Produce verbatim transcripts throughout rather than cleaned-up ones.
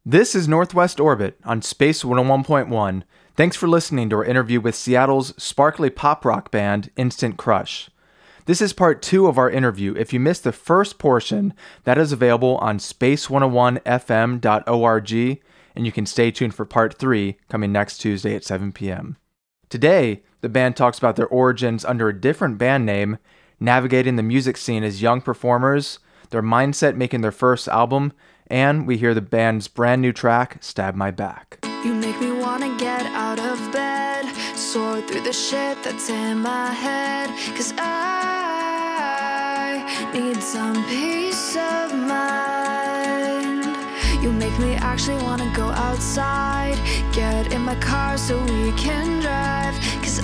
This is Northwest Orbit on Space one oh one point one. Thanks for listening to our interview with Seattle's sparkly pop rock band, Instant Crush. This is part two of our interview. If you missed the first portion, that is available on space one oh one f m dot org, and you can stay tuned for part three coming next Tuesday at seven p.m. Today, the band talks about their origins under a different band name, navigating the music scene as young performers, their mindset making their first album, and we hear the band's brand new track, Stab My Back. You make me wanna get out of bed, soar through the shit that's in my head, 'cause I need some peace of mind. You make me actually wanna go outside, get in my car so we can drive, 'cause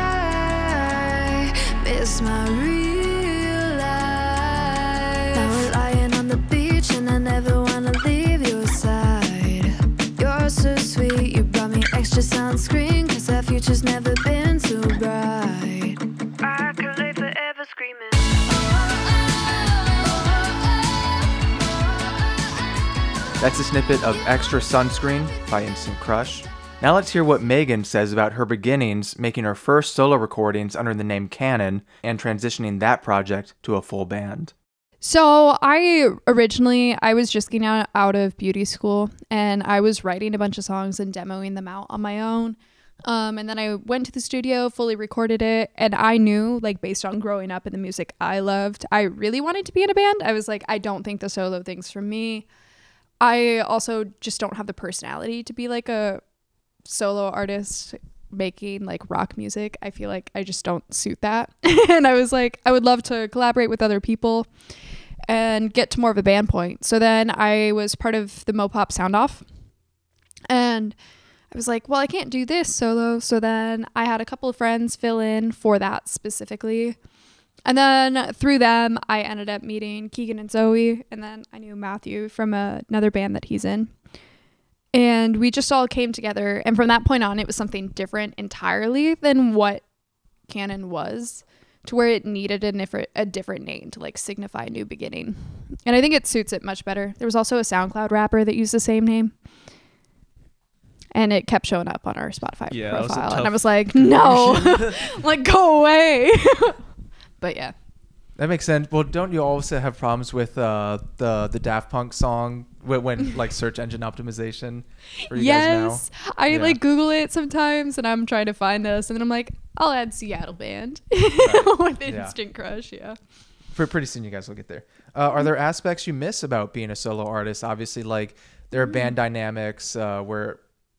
I miss my real life. Now we're lying on the beach and I never wanna leave your side. You're so sweet, you brought me extra sunscreen, 'cause our future's never been so bright. I could live forever screaming. That's a snippet of Extra Sunscreen by Instant Crush. Now let's hear what Megan says about her beginnings making her first solo recordings under the name Canon and transitioning that project to a full band. So I originally, I was just getting out, out of beauty school and I was writing a bunch of songs and demoing them out on my own. Um, and then I went to the studio, fully recorded it. And I knew, like, based on growing up in the music I loved, I really wanted to be in a band. I was like, I don't think the solo thing's for me. I also just don't have the personality to be like a solo artist making like rock music. I feel like I just don't suit that. And I was like, I would love to collaborate with other people and get to more of a band point. So then I was part of the Mopop Sound Off. And I was like, well, I can't do this solo. So then I had a couple of friends fill in for that specifically. And then through them, I ended up meeting Keegan and Zoe. And then I knew Matthew from a, another band that he's in. And we just all came together. And from that point on, it was something different entirely than what Canon was, to where it needed a different, a different name to like signify a new beginning. And I think it suits it much better. There was also a SoundCloud rapper that used the same name. And it kept showing up on our Spotify yeah, profile. And I was like, no, like go away. But yeah. That makes sense. Well, don't you also have problems with uh, the the Daft Punk song when, when like search engine optimization for you yes, guys now? I yeah. like Google it sometimes, and I'm trying to find this, and then I'm like, I'll add Seattle band right. with Instant yeah. Crush. Yeah. For pretty soon, you guys will get there. Uh, are there aspects you miss about being a solo artist? Obviously, like there are band dynamics uh, where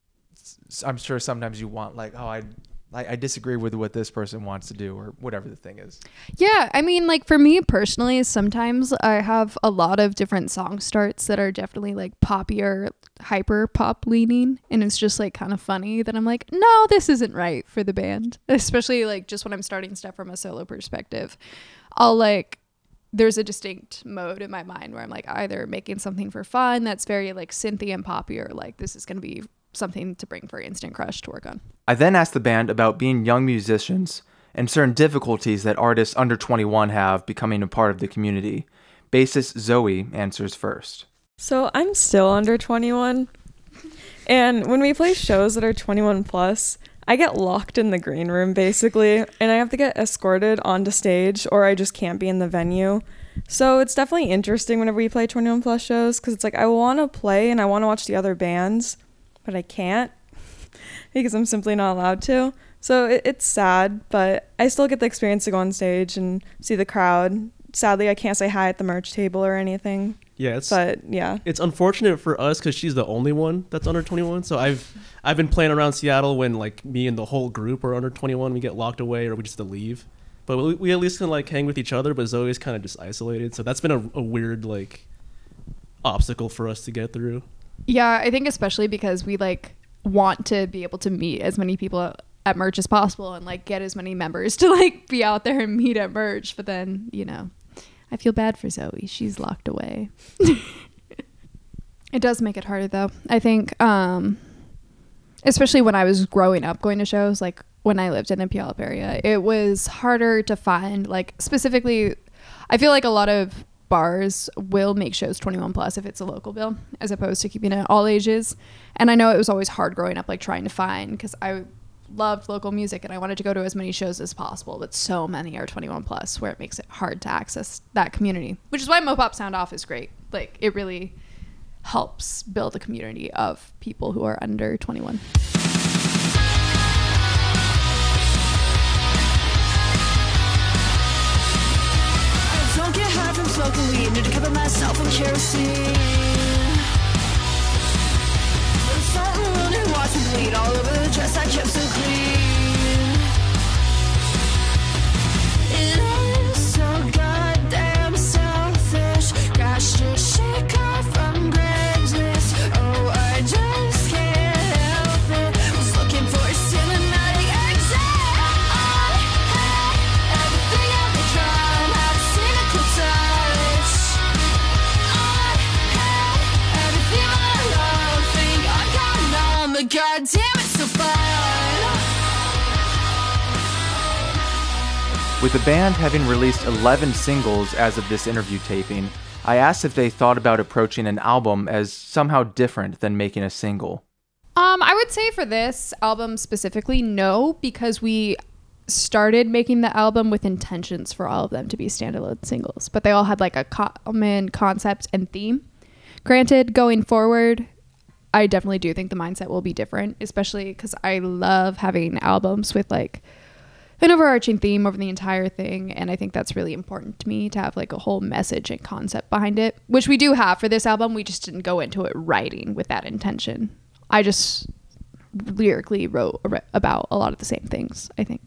I'm sure sometimes you want like, oh, I. I disagree with what this person wants to do or whatever the thing is. Yeah, I mean, like for me personally, sometimes I have a lot of different song starts that are definitely like poppier, hyper pop leaning. And it's just like kind of funny that I'm like, no, this isn't right for the band. Especially like just when I'm starting stuff from a solo perspective. I'll like, there's a distinct mode in my mind where I'm like either making something for fun that's very like synthy and poppy, or like this is going to be something to bring for Instant Crush to work on. I then asked the band about being young musicians and certain difficulties that artists under twenty-one have becoming a part of the community. Bassist Zoe answers first. So I'm still under twenty-one, and when we play shows that are twenty-one plus, I get locked in the green room basically, and I have to get escorted onto stage or I just can't be in the venue. So it's definitely interesting whenever we play twenty-one plus shows, because it's like I want to play and I want to watch the other bands, but I can't because I'm simply not allowed to. So it, it's sad, but I still get the experience to go on stage and see the crowd. Sadly, I can't say hi at the merch table or anything. Yeah, it's but yeah, it's unfortunate for us because she's the only one that's under twenty-one. So I've I've been playing around Seattle when like me and the whole group are under twenty-one. We get locked away or we just have to leave. But we, we at least can like hang with each other. But Zoe's kind of just isolated. So that's been a, a weird like obstacle for us to get through. Yeah, I think especially because we like want to be able to meet as many people at merch as possible and like get as many members to like be out there and meet at merch. But then, you know, I feel bad for Zoe. She's locked away. It does make it harder though. I think, um, especially when I was growing up going to shows, like when I lived in the Puyallup area, it was harder to find like specifically, I feel like a lot of bars will make shows twenty-one plus if it's a local bill, as opposed to keeping it all ages. And I know it was always hard growing up, like trying to find, because I loved local music and I wanted to go to as many shows as possible, but so many are twenty-one plus, where it makes it hard to access that community, which is why Mopop Sound Off is great. Like, it really helps build a community of people who are under twenty-one. I don't get high from smoking weed, need to cover myself in kerosene. There's something really watching bleed all over the dress I kept so clean. It is so goddamn selfish. Gosh, just shake off from Craigslist. Oh, I just can't help it. Was looking for a cinematic exit. I had everything ever tried. I've seen a cool touch. I had everything I love. Think I got it all, but goddamn it's so fun. With the band having released eleven singles as of this interview taping, I asked if they thought about approaching an album as somehow different than making a single. Um, I would say for this album specifically, no, because we started making the album with intentions for all of them to be standalone singles, but they all had like a common concept and theme. Granted, going forward, I definitely do think the mindset will be different, especially because I love having albums with like an overarching theme over the entire thing, and I think that's really important to me, to have like a whole message and concept behind it, which we do have for this album. We just didn't go into it writing with that intention. I just lyrically wrote about a lot of the same things, I think.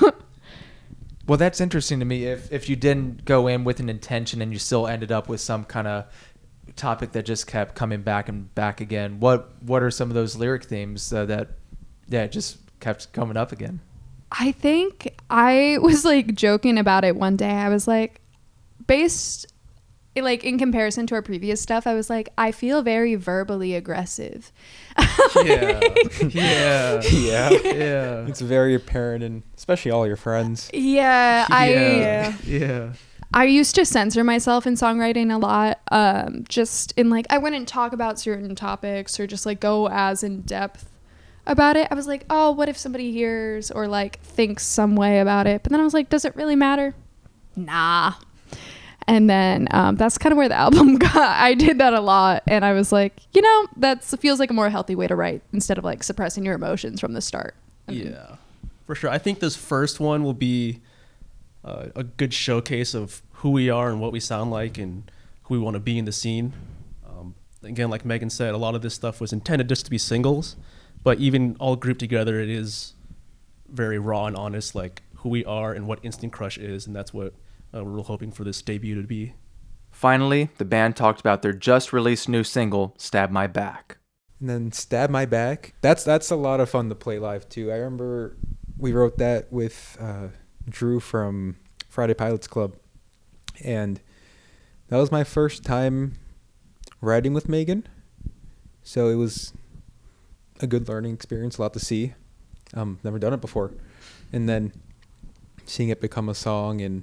Well, that's interesting to me. If if you didn't go in with an intention and you still ended up with some kind of topic that just kept coming back and back again, what what are some of those lyric themes uh, that yeah just kept coming up again? I think I was like joking about it one day. I was like, based like in comparison to our previous stuff, I was like, I feel very verbally aggressive. Yeah. Yeah. Yeah. Yeah. It's very apparent, and especially all your friends. Yeah, I Yeah. Yeah. I used to censor myself in songwriting a lot. Um, just in like, I wouldn't talk about certain topics or just like go as in depth about it. I was like, oh, what if somebody hears or like thinks some way about it? But then I was like, does it really matter? Nah. And then um, that's kind of where the album got. I did that a lot, and I was like, you know, that feels like a more healthy way to write instead of like suppressing your emotions from the start. And Yeah, for sure. I think this first one will be uh, a good showcase of who we are and what we sound like and who we want to be in the scene. Um, again, like Megan said, a lot of this stuff was intended just to be singles, but even all grouped together, it is very raw and honest, like who we are and what Instant Crush is, and that's what uh, we're hoping for this debut to be. Finally, the band talked about their just released new single, Stab My Back. And then Stab My Back. That's that's a lot of fun to play live too. I remember we wrote that with uh, Drew from Friday Pilots Club, and that was my first time writing with Megan. So it was a good learning experience, a lot to see. Um, never done it before, and then seeing it become a song and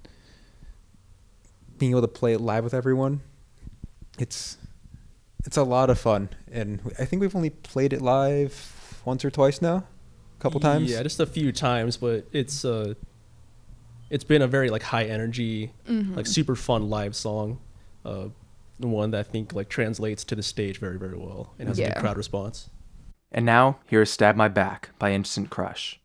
being able to play it live with everyone, it's it's a lot of fun. And I think we've only played it live once or twice now, a couple times. Yeah, just a few times, but it's uh, it's been a very like high energy, Mhm. like super fun live song, uh, one that I think like translates to the stage very very well and has a Yeah. good crowd response. And now, here's Stab My Back by Instant Crush.